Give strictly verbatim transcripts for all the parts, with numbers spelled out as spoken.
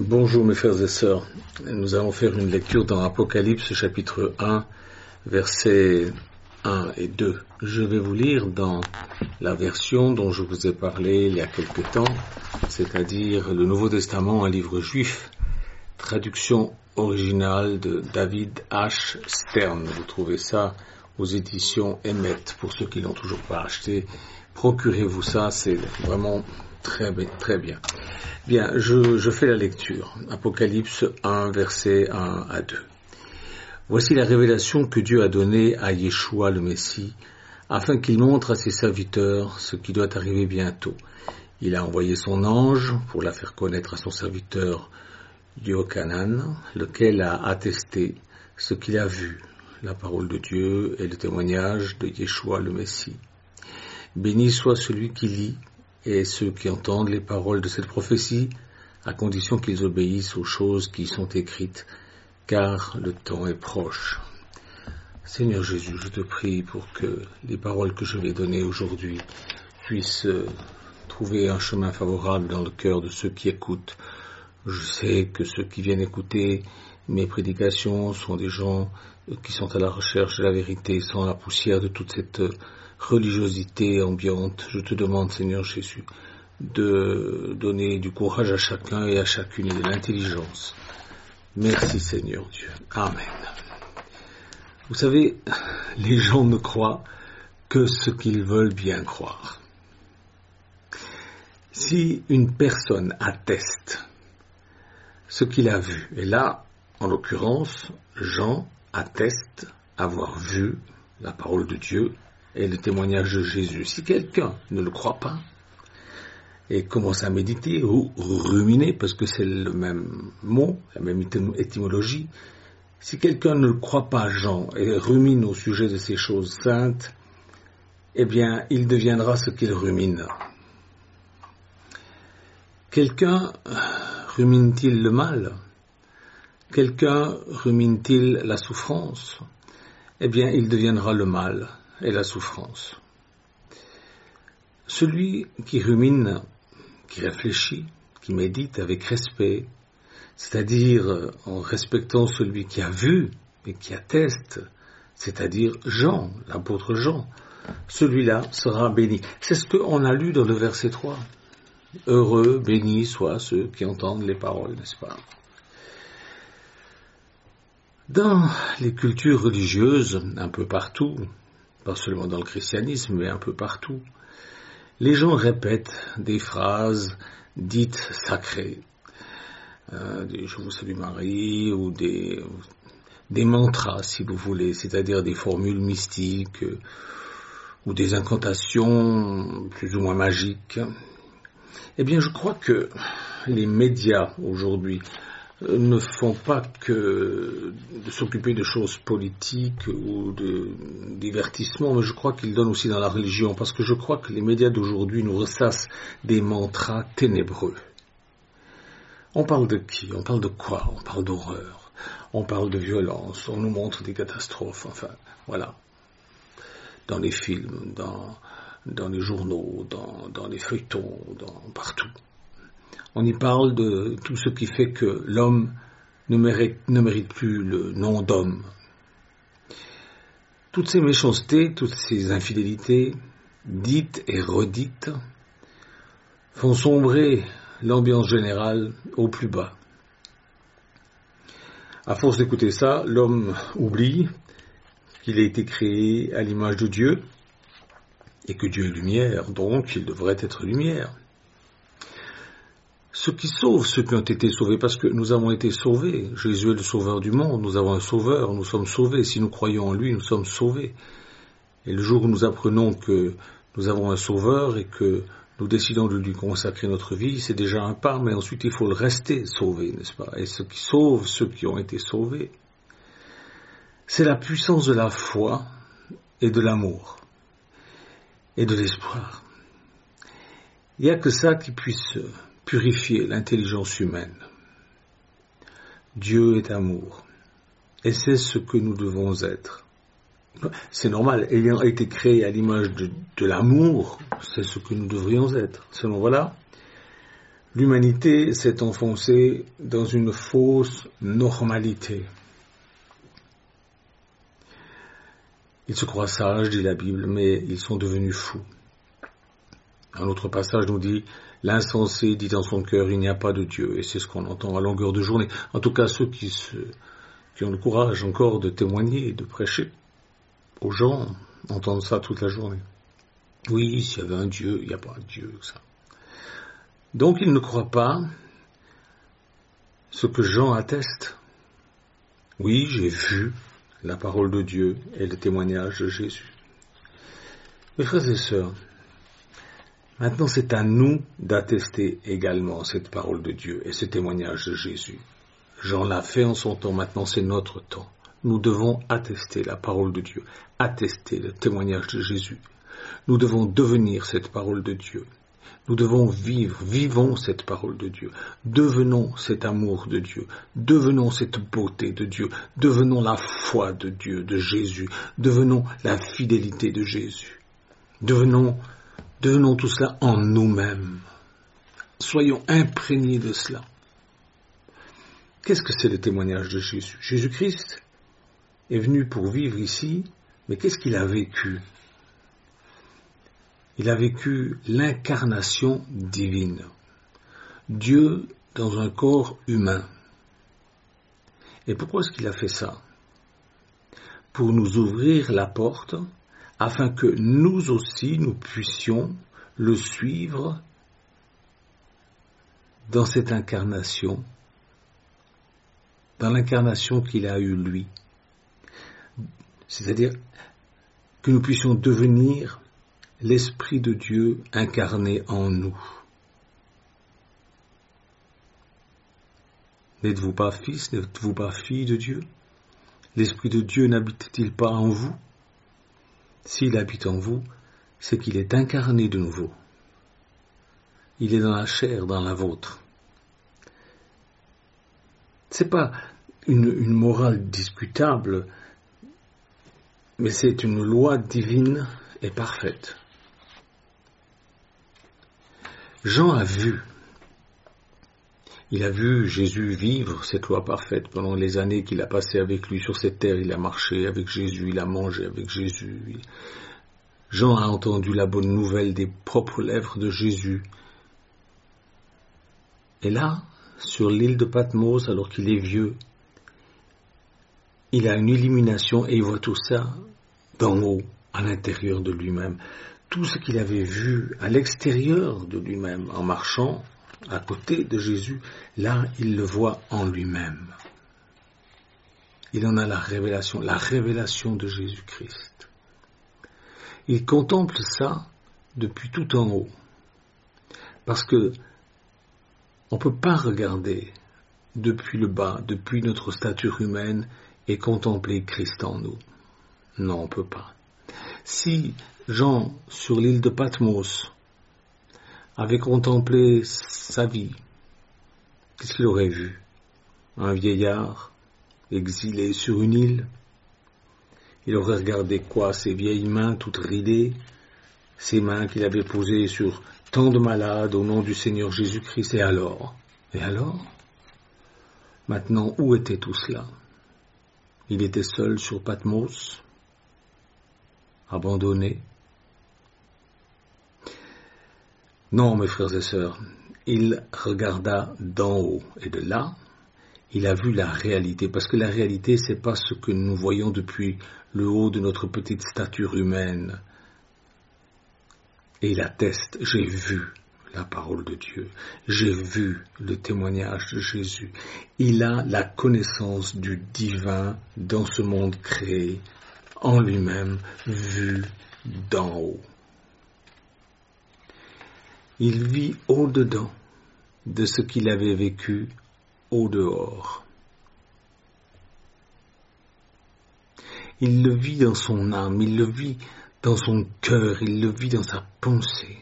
Bonjour mes frères et sœurs, nous allons faire une lecture dans Apocalypse chapitre un, versets un et deux. Je vais vous lire dans la version dont je vous ai parlé il y a quelque temps, c'est-à-dire le Nouveau Testament, un livre juif, traduction originale de David H. Stern. Vous trouvez ça aux éditions Emmet. Pour ceux qui l'ont toujours pas acheté, procurez-vous ça, c'est vraiment très, très bien. Bien, je, je fais la lecture. Apocalypse un, versets un à deux. Voici la révélation que Dieu a donnée à Yeshua le Messie, afin qu'il montre à ses serviteurs ce qui doit arriver bientôt. Il a envoyé son ange pour la faire connaître à son serviteur Yochanan, lequel a attesté ce qu'il a vu, la parole de Dieu et le témoignage de Yeshua le Messie. Béni soit celui qui lit et ceux qui entendent les paroles de cette prophétie, à condition qu'ils obéissent aux choses qui y sont écrites, car le temps est proche. Seigneur Jésus, je te prie pour que les paroles que je vais donner aujourd'hui puissent trouver un chemin favorable dans le cœur de ceux qui écoutent. Je sais que ceux qui viennent écouter mes prédications sont des gens qui sont à la recherche de la vérité, sans la poussière de toute cette religiosité ambiante. Je te demande, Seigneur Jésus, de donner du courage à chacun et à chacune et de l'intelligence. Merci, Seigneur Dieu. Amen. Vous savez, les gens ne croient que ce qu'ils veulent bien croire. Si une personne atteste ce qu'il a vu, et là, en l'occurrence, Jean atteste avoir vu la parole de Dieu et le témoignage de Jésus. Si quelqu'un ne le croit pas et commence à méditer ou ruminer, parce que c'est le même mot, la même étymologie, si quelqu'un ne le croit pas Jean et rumine au sujet de ces choses saintes, eh bien, il deviendra ce qu'il rumine. Quelqu'un rumine-t-il le mal? Quelqu'un rumine-t-il la souffrance? Eh bien, il deviendra le mal et la souffrance. Celui qui rumine, qui réfléchit, qui médite avec respect, c'est-à-dire en respectant celui qui a vu et qui atteste, c'est-à-dire Jean, l'apôtre Jean, celui-là sera béni. C'est ce qu'on a lu dans le verset trois. Heureux, bénis soient ceux qui entendent les paroles, n'est-ce pas? Dans les cultures religieuses, un peu partout, pas seulement dans le christianisme, mais un peu partout, les gens répètent des phrases dites sacrées, euh, des « Je vous salue Marie » ou des, des mantras, si vous voulez, c'est-à-dire des formules mystiques euh, ou des incantations plus ou moins magiques. Eh bien, je crois que les médias aujourd'hui ne font pas que de s'occuper de choses politiques ou de divertissement, mais je crois qu'ils donnent aussi dans la religion, parce que je crois que les médias d'aujourd'hui nous ressassent des mantras ténébreux. On parle de qui? On parle de quoi? On parle d'horreur, on parle de violence, on nous montre des catastrophes, enfin, voilà. Dans les films, dans, dans les journaux, dans, dans les feuilletons, dans, partout. On y parle de tout ce qui fait que l'homme ne mérite, ne mérite plus le nom d'homme. Toutes ces méchancetés, toutes ces infidélités, dites et redites, font sombrer l'ambiance générale au plus bas. À force d'écouter ça, l'homme oublie qu'il a été créé à l'image de Dieu et que Dieu est lumière, donc il devrait être lumière. Ce qui sauve ceux qui ont été sauvés, parce que nous avons été sauvés. Jésus est le sauveur du monde, nous avons un sauveur, nous sommes sauvés. Si nous croyons en lui, nous sommes sauvés. Et le jour où nous apprenons que nous avons un sauveur et que nous décidons de lui consacrer notre vie, c'est déjà un pas, mais ensuite il faut le rester sauvé, n'est-ce pas? Et ce qui sauve ceux qui ont été sauvés, c'est la puissance de la foi et de l'amour et de l'espoir. Il n'y a que ça qui puisse purifier l'intelligence humaine. Dieu est amour, et c'est ce que nous devons être. C'est normal, ayant été créé à l'image de, de l'amour, c'est ce que nous devrions être. Selon voilà, L'humanité s'est enfoncée dans une fausse normalité. Ils se croient sages, dit la Bible, mais ils sont devenus fous. Un autre passage nous dit « L'insensé dit dans son cœur, il n'y a pas de Dieu ». Et c'est ce qu'on entend à longueur de journée. En tout cas, ceux qui, se, qui ont le courage encore de témoigner et de prêcher aux gens entendent ça toute la journée. Oui, s'il y avait un Dieu, il n'y a pas de Dieu, ça. Donc, ils ne croient pas ce que Jean atteste. Oui, j'ai vu la parole de Dieu et le témoignage de Jésus. Mes frères et sœurs, maintenant c'est à nous d'attester également cette parole de Dieu et ce témoignage de Jésus. Jean l'a fait en son temps, maintenant c'est notre temps. Nous devons attester la parole de Dieu, attester le témoignage de Jésus. Nous devons devenir cette parole de Dieu. Nous devons vivre, vivons cette parole de Dieu, devenons cet amour de Dieu, devenons cette beauté de Dieu, devenons la foi de Dieu, de Jésus, devenons la fidélité de Jésus, devenons, devenons tout cela en nous-mêmes. Soyons imprégnés de cela. Qu'est-ce que c'est le témoignage de Jésus? Jésus-Christ est venu pour vivre ici, mais qu'est-ce qu'il a vécu? Il a vécu l'incarnation divine. Dieu dans un corps humain. Et pourquoi est-ce qu'il a fait ça? Pour nous ouvrir la porte, afin que nous aussi, nous puissions le suivre dans cette incarnation, dans l'incarnation qu'il a eue lui. C'est-à-dire que nous puissions devenir l'Esprit de Dieu incarné en nous. N'êtes-vous pas fils, n'êtes-vous pas fille de Dieu? L'Esprit de Dieu n'habite-t-il pas en vous? S'il habite en vous, c'est qu'il est incarné de nouveau. Il est dans la chair, dans la vôtre. C'est pas une, une morale discutable, mais c'est une loi divine et parfaite. Jean a vu, il a vu Jésus vivre cette loi parfaite pendant les années qu'il a passées avec lui sur cette terre. Il a marché avec Jésus, il a mangé avec Jésus. Jean a entendu la bonne nouvelle des propres lèvres de Jésus. Et là, sur l'île de Patmos, alors qu'il est vieux, il a une illumination et il voit tout ça d'en haut, à l'intérieur de lui-même. Tout ce qu'il avait vu à l'extérieur de lui-même, en marchant à côté de Jésus, là, il le voit en lui-même. Il en a la révélation, la révélation de Jésus-Christ. Il contemple ça depuis tout en haut. Parce que on ne peut pas regarder depuis le bas, depuis notre stature humaine, et contempler Christ en nous. Non, on ne peut pas. Si Jean, sur l'île de Patmos, avait contemplé sa vie, qu'est-ce qu'il aurait vu? Un vieillard exilé sur une île. Il aurait regardé quoi? Ses vieilles mains toutes ridées, ses mains qu'il avait posées sur tant de malades au nom du Seigneur Jésus-Christ. Et alors? Et alors? Maintenant, où était tout cela? Il était seul sur Patmos, abandonné. Non, mes frères et sœurs, il regarda d'en haut et de là, il a vu la réalité, parce que la réalité, c'est pas ce que nous voyons depuis le haut de notre petite stature humaine. Et il atteste, j'ai vu la parole de Dieu, j'ai vu le témoignage de Jésus. Il a la connaissance du divin dans ce monde créé, en lui-même, vu d'en haut. Il vit au-dedans de ce qu'il avait vécu au-dehors. Il le vit dans son âme, il le vit dans son cœur, il le vit dans sa pensée.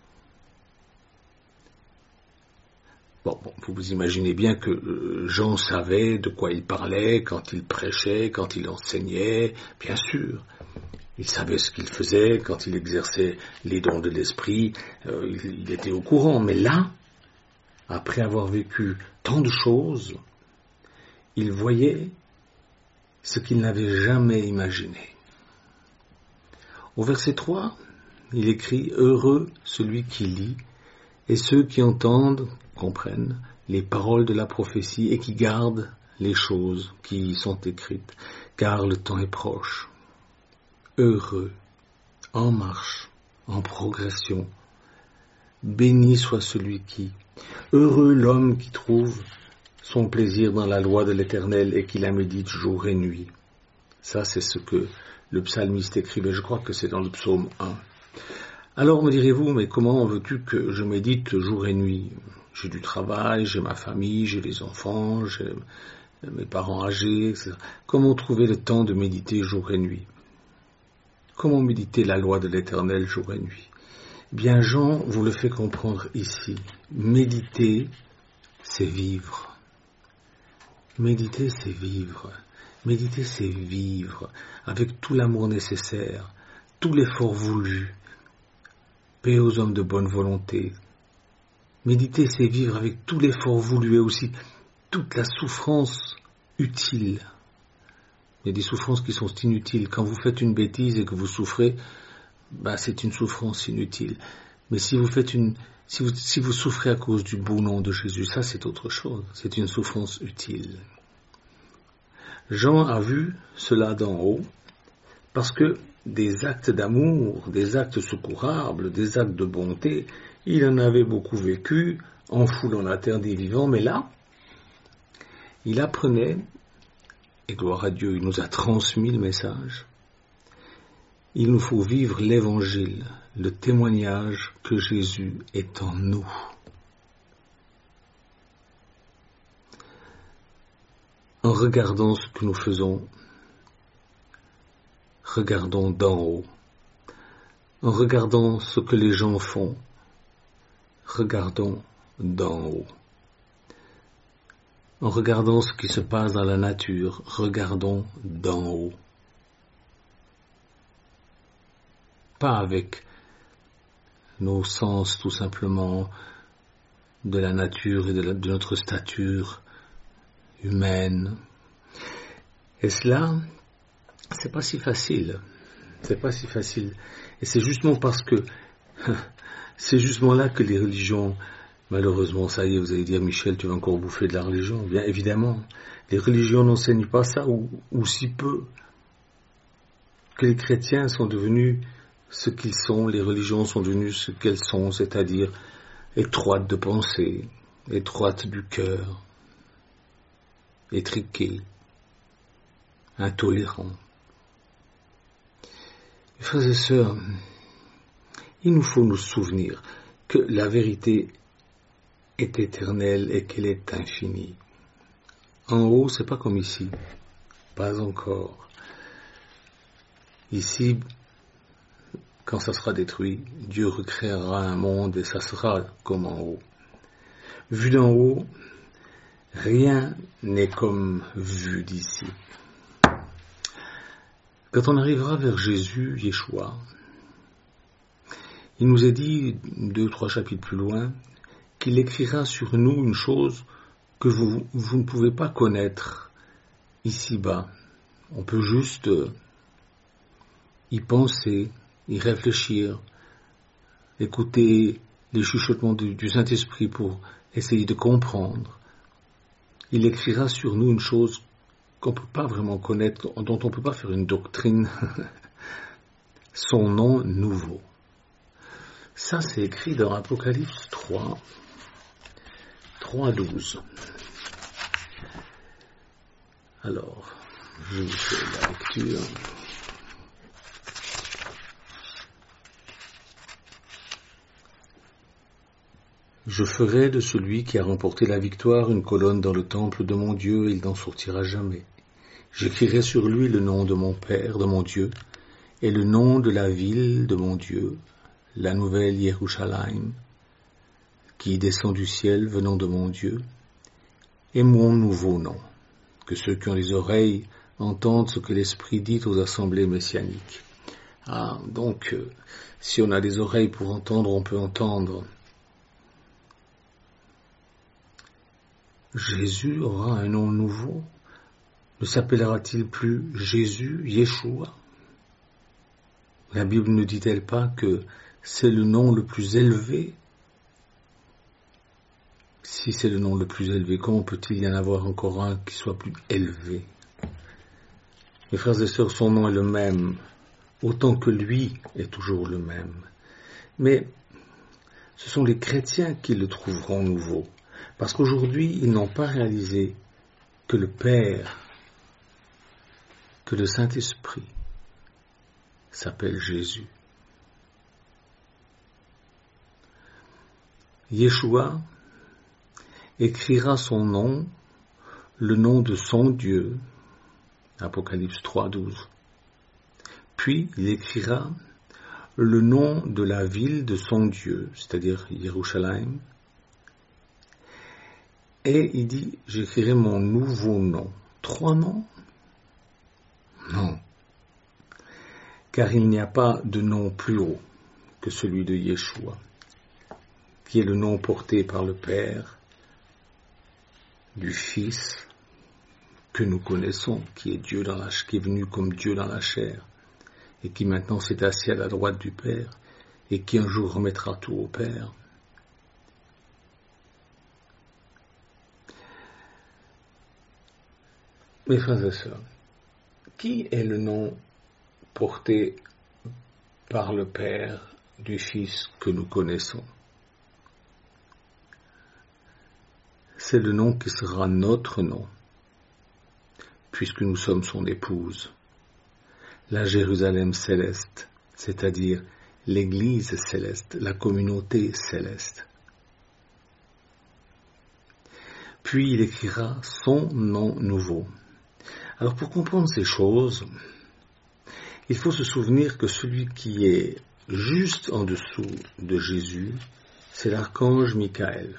Bon, bon, vous vous imaginez bien que Jean savait de quoi il parlait quand il prêchait, quand il enseignait, bien sûr. Il savait ce qu'il faisait quand il exerçait les dons de l'esprit, euh, il, il était au courant. Mais là, après avoir vécu tant de choses, il voyait ce qu'il n'avait jamais imaginé. Au verset trois, il écrit « Heureux celui qui lit et ceux qui entendent, comprennent les paroles de la prophétie et qui gardent les choses qui y sont écrites, car le temps est proche. Heureux, en marche, en progression. Béni soit celui qui, heureux l'homme qui trouve son plaisir dans la loi de l'Éternel et qui la médite jour et nuit. » Ça, c'est ce que le psalmiste écrivait. Je crois que c'est dans le psaume un. Alors me direz-vous, mais comment veux-tu que je médite jour et nuit? J'ai du travail, j'ai ma famille, j'ai les enfants, j'ai mes parents âgés, et cetera. Comment trouver le temps de méditer jour et nuit? Comment méditer la loi de l'Éternel jour et nuit? Bien, Jean vous le fait comprendre ici. Méditer, c'est vivre. Méditer, c'est vivre. Méditer, c'est vivre avec tout l'amour nécessaire, tout l'effort voulu. Paix aux hommes de bonne volonté. Méditer, c'est vivre avec tout l'effort voulu et aussi toute la souffrance utile. Il y a des souffrances qui sont inutiles. Quand vous faites une bêtise et que vous souffrez, bah, c'est une souffrance inutile. Mais si vous faites une, si vous, si vous souffrez à cause du beau nom de Jésus, ça c'est autre chose. C'est une souffrance utile. Jean a vu cela d'en haut parce que des actes d'amour, des actes secourables, des actes de bonté, il en avait beaucoup vécu en foulant la terre des vivants, mais là, il apprenait, et gloire à Dieu, il nous a transmis le message, il nous faut vivre l'évangile, le témoignage que Jésus est en nous. En regardant ce que nous faisons, regardons d'en haut. En regardant ce que les gens font, regardons d'en haut. En regardant ce qui se passe dans la nature, regardons d'en haut. Pas avec nos sens tout simplement de la nature et de, la, de notre stature humaine. Et cela, c'est pas si facile. C'est pas si facile. Et c'est justement parce que, c'est justement là que les religions, malheureusement, ça y est, vous allez dire, Michel, tu vas encore bouffer de la religion. Bien évidemment, les religions n'enseignent pas ça, ou, ou si peu. Que les chrétiens sont devenus ce qu'ils sont, les religions sont devenues ce qu'elles sont, c'est-à-dire étroites de pensée, étroites du cœur, étriquées, intolérantes. Frères et sœurs, il nous faut nous souvenir que la vérité est éternelle et qu'elle est infinie. En haut, c'est pas comme ici, pas encore. Ici, quand ça sera détruit, Dieu recréera un monde et ça sera comme en haut. Vu d'en haut, rien n'est comme vu d'ici. Quand on arrivera vers Jésus, Yeshua, il nous est dit, deux ou trois chapitres plus loin, qu'il écrira sur nous une chose que vous, vous ne pouvez pas connaître ici-bas. On peut juste y penser, y réfléchir, écouter les chuchotements du, du Saint-Esprit pour essayer de comprendre. Il écrira sur nous une chose qu'on ne peut pas vraiment connaître, dont on ne peut pas faire une doctrine, son nom nouveau. Ça, c'est écrit dans Apocalypse trois, trois douze. Alors, je vous fais la lecture. Je ferai de celui qui a remporté la victoire une colonne dans le temple de mon Dieu, et il n'en sortira jamais. J'écrirai sur lui le nom de mon Père, de mon Dieu, et le nom de la ville de mon Dieu, la nouvelle Yerushalayim, qui descend du ciel venant de mon Dieu, et mon nouveau nom, que ceux qui ont les oreilles entendent ce que l'Esprit dit aux assemblées messianiques. Ah, donc, euh, si on a des oreilles pour entendre, on peut entendre. Jésus aura un nom nouveau? Ne s'appellera-t-il plus Jésus, Yeshua? La Bible ne dit-elle pas que c'est le nom le plus élevé? Si c'est le nom le plus élevé, comment peut-il y en avoir encore un qui soit plus élevé? Mes frères et sœurs, son nom est le même, autant que lui est toujours le même. Mais ce sont les chrétiens qui le trouveront nouveau, parce qu'aujourd'hui, ils n'ont pas réalisé que le Père, que le Saint-Esprit s'appelle Jésus. Yeshua écrira son nom, le nom de son Dieu, Apocalypse trois, douze. Puis il écrira le nom de la ville de son Dieu, c'est-à-dire Jérusalem. Et il dit, j'écrirai mon nouveau nom. Trois noms? Non. Car il n'y a pas de nom plus haut que celui de Yeshua, qui est le nom porté par le Père, du Fils, que nous connaissons, qui est Dieu dans la, qui est venu comme Dieu dans la chair, et qui maintenant s'est assis à la droite du Père, et qui un jour remettra tout au Père. Mes frères et sœurs, qui est le nom porté par le Père du Fils que nous connaissons? C'est le nom qui sera notre nom, puisque nous sommes son épouse, la Jérusalem céleste, c'est-à-dire l'Église céleste, la communauté céleste. Puis il écrira son nom nouveau. Alors pour comprendre ces choses, il faut se souvenir que celui qui est juste en dessous de Jésus, c'est l'archange Michael.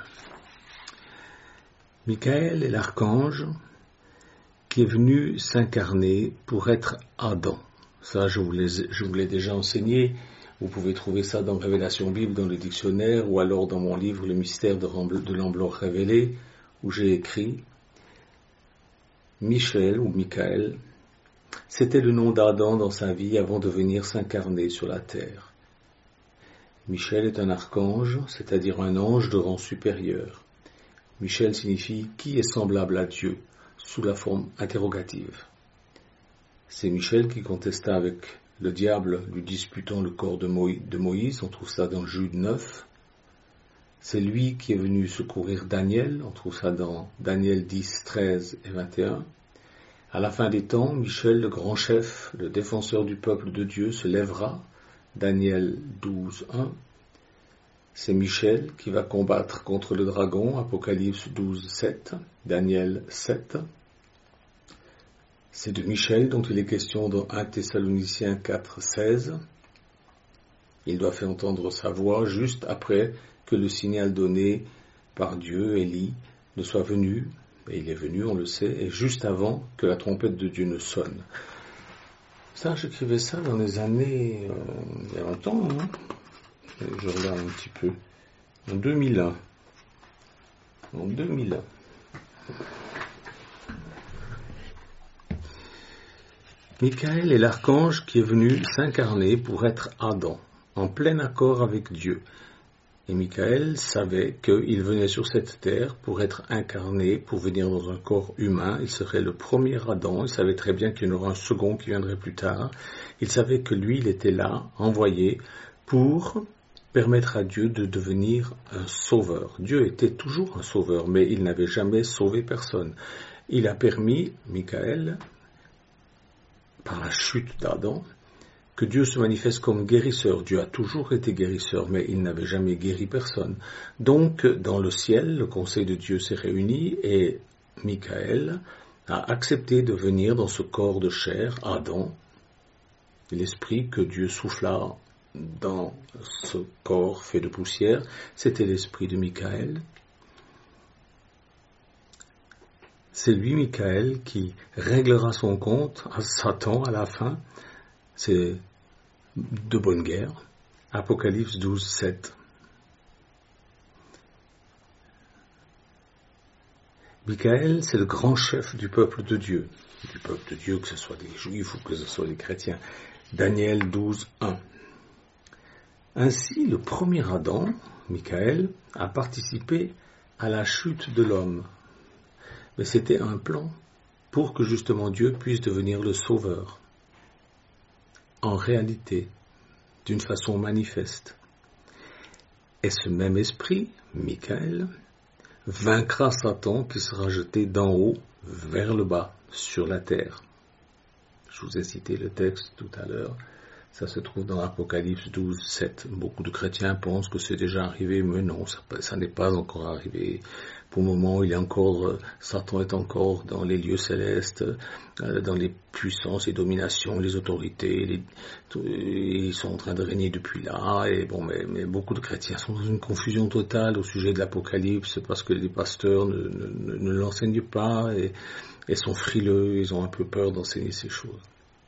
Michael est l'archange qui est venu s'incarner pour être Adam. Ça, je vous l'ai, je vous l'ai déjà enseigné. Vous pouvez trouver ça dans Révélation Bible, dans le dictionnaire, ou alors dans mon livre Le mystère de, de l'Emblème révélé, où j'ai écrit Michel ou Michael. C'était le nom d'Adam dans sa vie avant de venir s'incarner sur la terre. Michel est un archange, c'est-à-dire un ange de rang supérieur. Michel signifie « qui est semblable à Dieu » sous la forme interrogative. C'est Michel qui contesta avec le diable lui disputant le corps de Moïse, on trouve ça dans Jude neuf. C'est lui qui est venu secourir Daniel, on trouve ça dans Daniel dix, treize et vingt et un. À la fin des temps, Michel, le grand chef, le défenseur du peuple de Dieu, se lèvera, Daniel douze, un. C'est Michel qui va combattre contre le dragon, Apocalypse douze, sept, Daniel sept. C'est de Michel dont il est question dans un Thessaloniciens quatre, seize. Il doit faire entendre sa voix juste après que le signal donné par Dieu, Élie, ne soit venu, et il est venu, on le sait, et juste avant que la trompette de Dieu ne sonne. Ça, j'écrivais ça dans les années, euh, il y a longtemps, hein. Je regarde un petit peu. En deux mille un. En deux mille un. Michael est l'archange qui est venu s'incarner pour être Adam, en plein accord avec Dieu. Et Michael savait qu'il venait sur cette terre pour être incarné, pour venir dans un corps humain. Il serait le premier Adam. Il savait très bien qu'il y en aura un second qui viendrait plus tard. Il savait que lui, il était là, envoyé, pour permettre à Dieu de devenir un sauveur. Dieu était toujours un sauveur, mais il n'avait jamais sauvé personne. Il a permis, Michael, par la chute d'Adam, que Dieu se manifeste comme guérisseur. Dieu a toujours été guérisseur, mais il n'avait jamais guéri personne. Donc, dans le ciel, le conseil de Dieu s'est réuni et Michael a accepté de venir dans ce corps de chair, Adam, l'esprit que Dieu souffla dans ce corps fait de poussière, c'était l'esprit de Michael. C'est lui, Michael, qui réglera son compte à Satan à la fin. C'est de bonne guerre. Apocalypse douze, sept. Michael, c'est le grand chef du peuple de Dieu. Du peuple de Dieu, que ce soit des juifs ou que ce soit des chrétiens. Daniel douze, un. Ainsi, le premier Adam, Michael, a participé à la chute de l'homme. Mais c'était un plan pour que justement Dieu puisse devenir le sauveur. En réalité, d'une façon manifeste. Et ce même esprit, Michael, vaincra Satan qui sera jeté d'en haut vers le bas, sur la terre. Je vous ai cité le texte tout à l'heure. Ça se trouve dans Apocalypse douze, sept. Beaucoup de chrétiens pensent que c'est déjà arrivé, mais non, ça, ça n'est pas encore arrivé. Pour le moment, il est encore, euh, Satan est encore dans les lieux célestes, euh, dans les puissances et dominations, les autorités, les, tout, ils sont en train de régner depuis là, et bon, mais, mais beaucoup de chrétiens sont dans une confusion totale au sujet de l'Apocalypse, parce que les pasteurs ne, ne, ne l'enseignent pas, et, et sont frileux, ils ont un peu peur d'enseigner ces choses.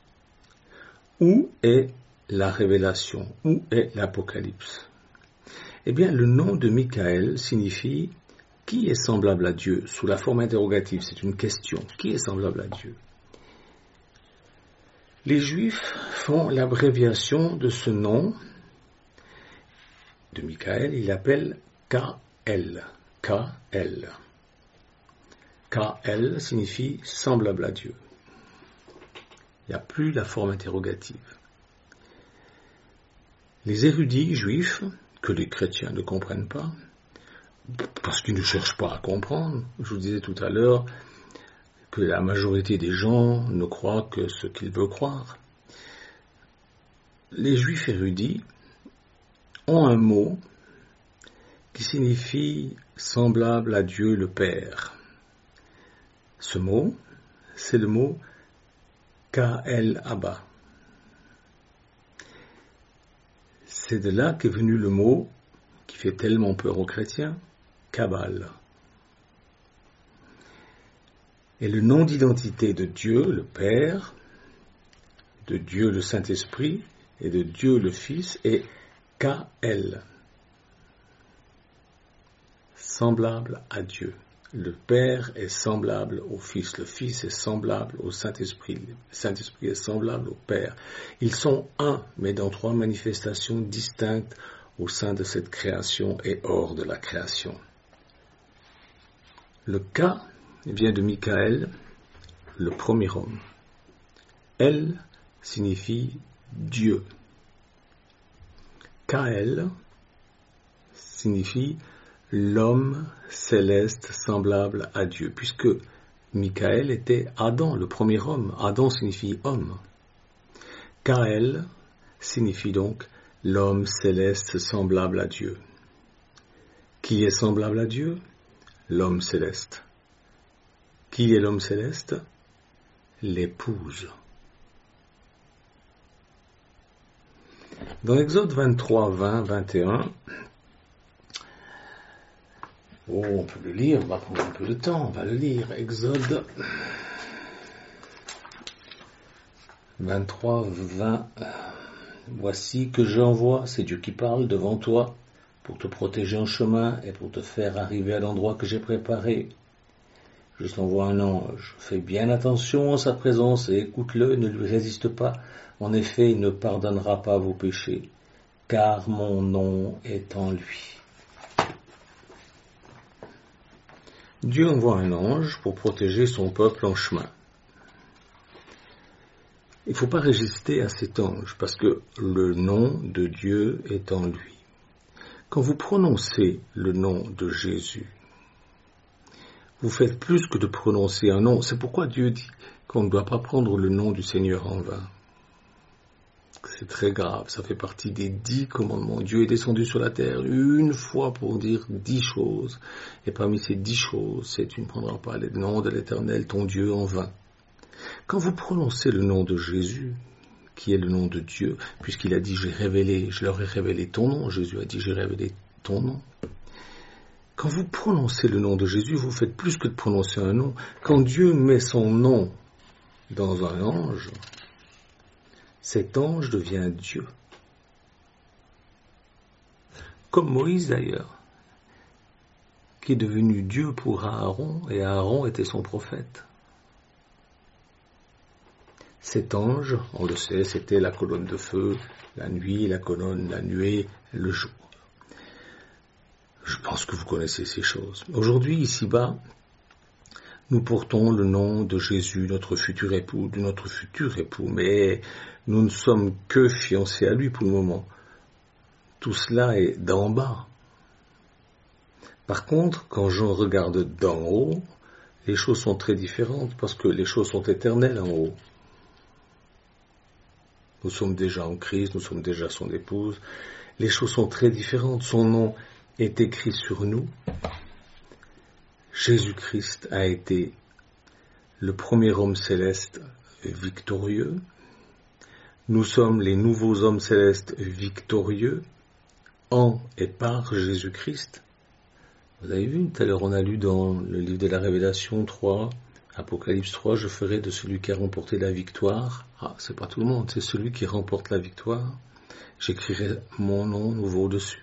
Où est la révélation? Où est l'Apocalypse? Eh bien, le nom de Michael signifie « qui est semblable à Dieu ?» sous la forme interrogative, c'est une question. Qui est semblable à Dieu? Les Juifs font l'abréviation de ce nom de Michael, ils l'appellent K L. K L. K L signifie « semblable à Dieu ». Il n'y a plus la forme interrogative. Les érudits juifs, que les chrétiens ne comprennent pas, parce qu'ils ne cherchent pas à comprendre, je vous disais tout à l'heure que la majorité des gens ne croient que ce qu'ils veulent croire. Les juifs érudits ont un mot qui signifie semblable à Dieu le Père. Ce mot, c'est le mot K-El Abba. C'est de là qu'est venu le mot qui fait tellement peur aux chrétiens, Kabbale. Et le nom d'identité de Dieu, le Père, de Dieu le Saint-Esprit et de Dieu le Fils est K-El. Semblable à Dieu. Le Père est semblable au Fils, le Fils est semblable au Saint-Esprit, le Saint-Esprit est semblable au Père. Ils sont un, mais dans trois manifestations distinctes au sein de cette création et hors de la création. Le K vient de Michael, le premier homme. L signifie Dieu. K L signifie l'homme céleste semblable à Dieu, puisque Michael était Adam, le premier homme. Adam signifie homme. K L signifie donc l'homme céleste semblable à Dieu. Qui est semblable à Dieu? L'homme céleste. Qui est l'homme céleste? L'épouse. Dans Exode vingt-trois, vingt, vingt et un, oh, on peut le lire, on va prendre un peu de temps, on va le lire. Exode vingt-trois, vingt. Voici que j'envoie, c'est Dieu qui parle, devant toi, pour te protéger en chemin et pour te faire arriver à l'endroit que j'ai préparé. Je t'envoie un ange. Fais bien attention à sa présence et écoute-le, ne lui résiste pas. En effet, il ne pardonnera pas vos péchés, car mon nom est en lui. Dieu envoie un ange pour protéger son peuple en chemin. Il ne faut pas résister à cet ange, parce que le nom de Dieu est en lui. Quand vous prononcez le nom de Jésus, vous faites plus que de prononcer un nom. C'est pourquoi Dieu dit qu'on ne doit pas prendre le nom du Seigneur en vain. C'est très grave, ça fait partie des dix commandements. Dieu est descendu sur la terre une fois pour dire dix choses. Et parmi ces dix choses, c'est tu ne prendras pas le nom de l'Éternel, ton Dieu, en vain. Quand vous prononcez le nom de Jésus, qui est le nom de Dieu, puisqu'il a dit j'ai révélé, je leur ai révélé ton nom, Jésus a dit j'ai révélé ton nom. Quand vous prononcez le nom de Jésus, vous faites plus que de prononcer un nom. Quand Dieu met son nom dans un ange, cet ange devient Dieu. Comme Moïse d'ailleurs. qui est devenu Dieu pour Aaron, et Aaron était son prophète. Cet ange, on le sait, c'était la colonne de feu, la nuit, la colonne, la nuée, le jour. Je pense que vous connaissez ces choses. Aujourd'hui, ici-bas, nous portons le nom de Jésus, notre futur époux, de notre futur époux, mais nous ne sommes que fiancés à lui pour le moment. Tout cela est d'en bas. Par contre, quand je regarde d'en haut, les choses sont très différentes parce que les choses sont éternelles en haut. Nous sommes déjà en Christ, nous sommes déjà son épouse. Les choses sont très différentes. Son nom est écrit sur nous. Jésus-Christ a été le premier homme céleste victorieux. Nous sommes les nouveaux hommes célestes victorieux en et par Jésus-Christ. Vous avez vu, tout à l'heure on a lu dans le livre de la Révélation trois, Apocalypse trois, je ferai de celui qui a remporté la victoire. Ah, c'est pas tout le monde, c'est celui qui remporte la victoire. J'écrirai mon nom nouveau dessus.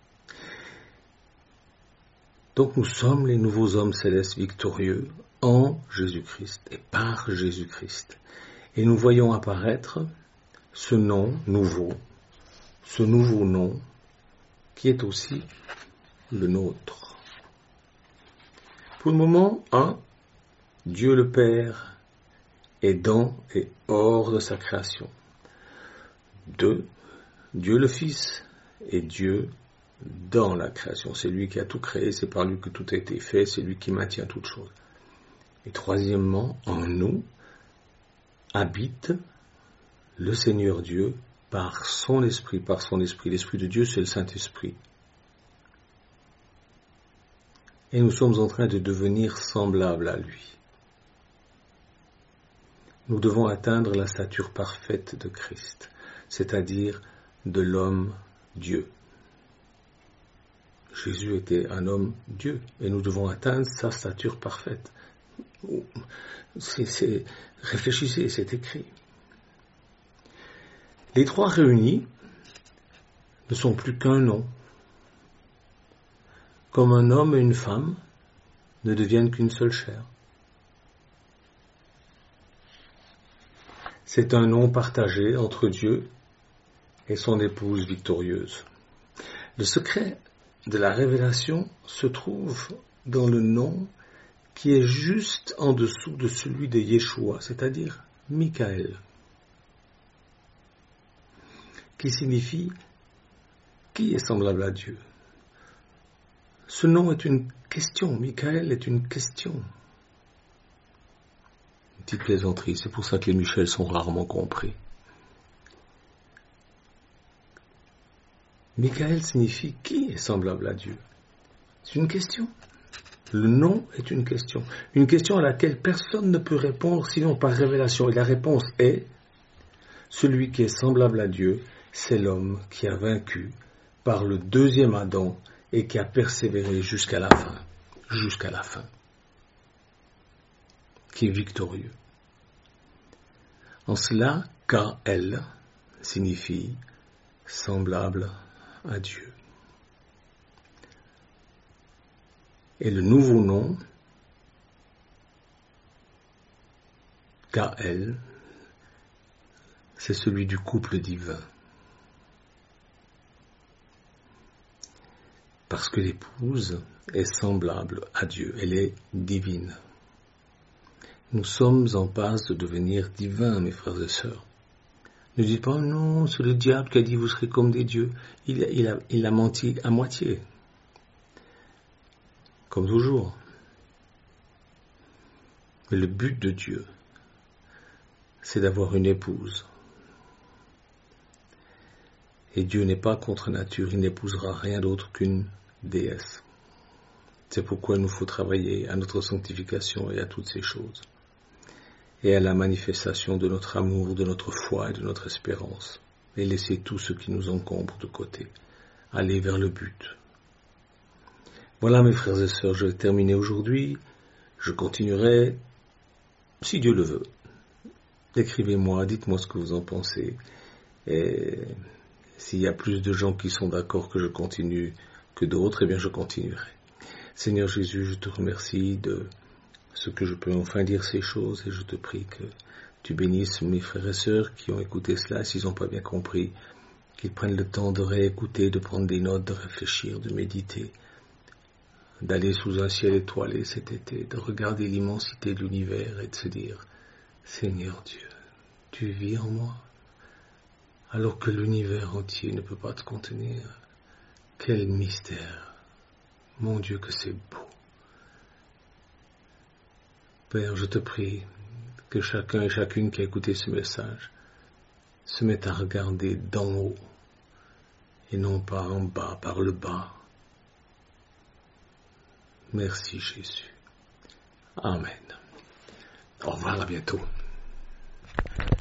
Donc nous sommes les nouveaux hommes célestes victorieux en Jésus-Christ et par Jésus-Christ. Et nous voyons apparaître ce nom nouveau, ce nouveau nom qui est aussi le nôtre. Pour le moment, un, Dieu le Père est dans et hors de sa création. Deux, Dieu le Fils est Dieu dans la création. C'est lui qui a tout créé, c'est par lui que tout a été fait, c'est lui qui maintient toutes choses. Et troisièmement, en nous habite le Seigneur Dieu par son esprit, par son esprit. L'esprit de Dieu, c'est le Saint-Esprit. Et nous sommes en train de devenir semblables à lui. Nous devons atteindre la stature parfaite de Christ, c'est-à-dire de l'homme Dieu. Jésus était un homme Dieu, et nous devons atteindre sa stature parfaite. C'est, c'est, réfléchissez, c'est écrit. Les trois réunis ne sont plus qu'un nom. Comme un homme et une femme ne deviennent qu'une seule chair. C'est un nom partagé entre Dieu et son épouse victorieuse. Le secret de la révélation se trouve dans le nom qui est juste en dessous de celui de Yeshua, c'est-à-dire Michaël, qui signifie qui est semblable à Dieu. Ce nom est une question, Michaël est une question. Une petite plaisanterie, c'est pour ça que les Michel sont rarement compris. Michaël signifie qui est semblable à Dieu. C'est une question. Le nom est une question. Une question à laquelle personne ne peut répondre sinon par révélation. Et la réponse est, celui qui est semblable à Dieu, c'est l'homme qui a vaincu par le deuxième Adam et qui a persévéré jusqu'à la fin. Jusqu'à la fin. Qui est victorieux. En cela, K L signifie semblable à Dieu. Et le nouveau nom, K L, c'est celui du couple divin. Parce que l'épouse est semblable à Dieu, elle est divine. Nous sommes en passe de devenir divins, mes frères et sœurs. Ne dites pas, non, c'est le diable qui a dit vous serez comme des dieux. Il, il, a, il a menti à moitié. Comme toujours. Mais le but de Dieu, c'est d'avoir une épouse. Et Dieu n'est pas contre nature, il n'épousera rien d'autre qu'une déesse. C'est pourquoi il nous faut travailler à notre sanctification et à toutes ces choses. Et à la manifestation de notre amour, de notre foi et de notre espérance. Et laisser tout ce qui nous encombre de côté. Aller vers le but. Voilà mes frères et sœurs, je vais terminer aujourd'hui. Je continuerai, si Dieu le veut. Écrivez-moi, dites-moi ce que vous en pensez. Et s'il y a plus de gens qui sont d'accord que je continue que d'autres, eh bien je continuerai. Seigneur Jésus, je te remercie de ce que je peux enfin dire ces choses et je te prie que tu bénisses mes frères et sœurs qui ont écouté cela, s'ils n'ont pas bien compris, qu'ils prennent le temps de réécouter, de prendre des notes, de réfléchir, de méditer, d'aller sous un ciel étoilé cet été, de regarder l'immensité de l'univers et de se dire « Seigneur Dieu, tu vis en moi, alors que l'univers entier ne peut pas te contenir. Quel mystère! Mon Dieu, que c'est beau! » Père, je te prie que chacun et chacune qui a écouté ce message se mette à regarder d'en haut et non pas en bas, par le bas. Merci Jésus. Amen. Au revoir, à bientôt.